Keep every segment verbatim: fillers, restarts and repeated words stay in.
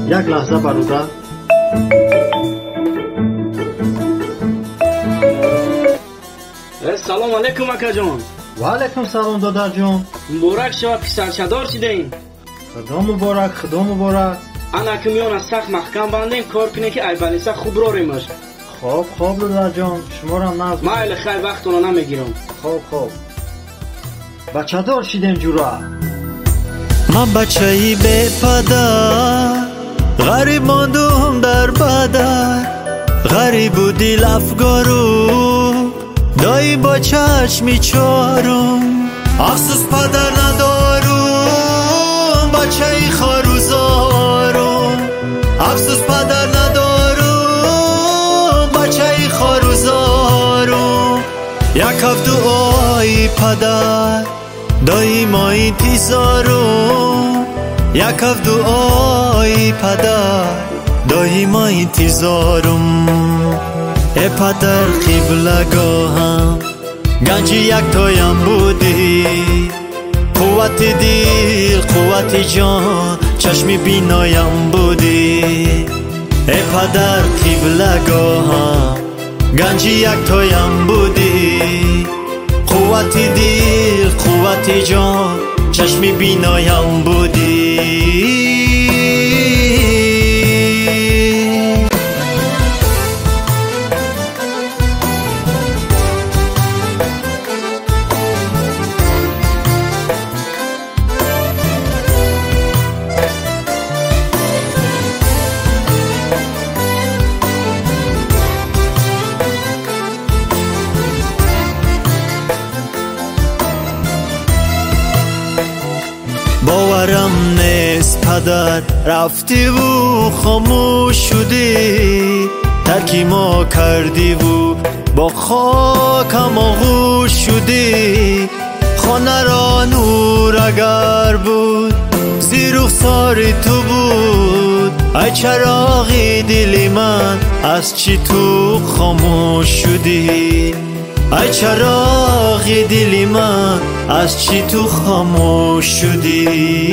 یک لحظه برادر. سلام علیکم اکا جان. و علیکم سلام دادر جان. مبارک شود پسر چادر شدین. خدا مبارک، خدا مبارک. انا که میان از سخت محکم بندیم کار کنه که ایبانیسا خوب رو ریمش. خوب خوب دادر جان، شما را ناز مایل خیر وقتونو نمیگیرم. خوب خوب. بچه دار شدیم جورا. من بچه ای بی پدر، غریب ماندم در بدر، غریب و دل افگارو دایی با چشمی چارم. افسوس پدر ندارم، بچه ای خاروزارم. افسوس پدر ندارم، بچه ای خاروزارم. یک هفته آی پدر دایی ما انتظارم. یک هفته آی پدر دایی ما انتظارم. ای پدر قبلگاهم گنجی یک تایم بودی، قوت دل قوت جان چشمی بینایم بودی. ای پدر قبلگاهم گنجی یک تایم بودی، قوت دل قوت جان چشمی بینایم بودی. باورم نیست پدر رفتی و خاموش شدی، ترکی ما کردی و با خاکم آغوش شدی. خانه را نور اگر بود زیر رخسار تو بود، ای چراغ دل من از چی تو خاموش شدی. ای چراغ دل من از چی تو خاموش شدی.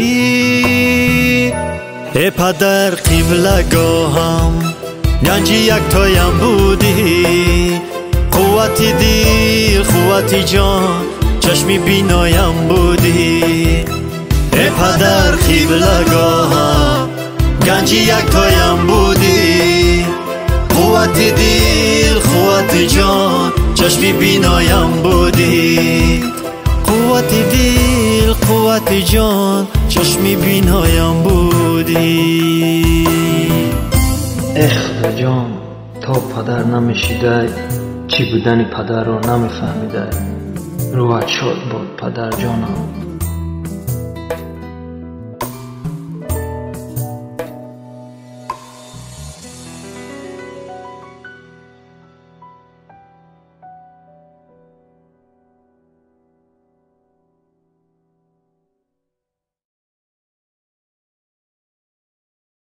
ای پدر قبلگاهم گنجی یک تایم بودی، قوت دل قوت جان چشمی بینایم بودی. ای پدر قبلگاهم گنجی یک تایم بودی، قوت دل قوت جان چشمی بینایم بودی. قوت دل قوت جان چشمی بینایم بودی. ای خدا جان، تا پدر نمیشیده چی بودن پدر رو نمیفهمیده. روحت شاد بود پدر جانم.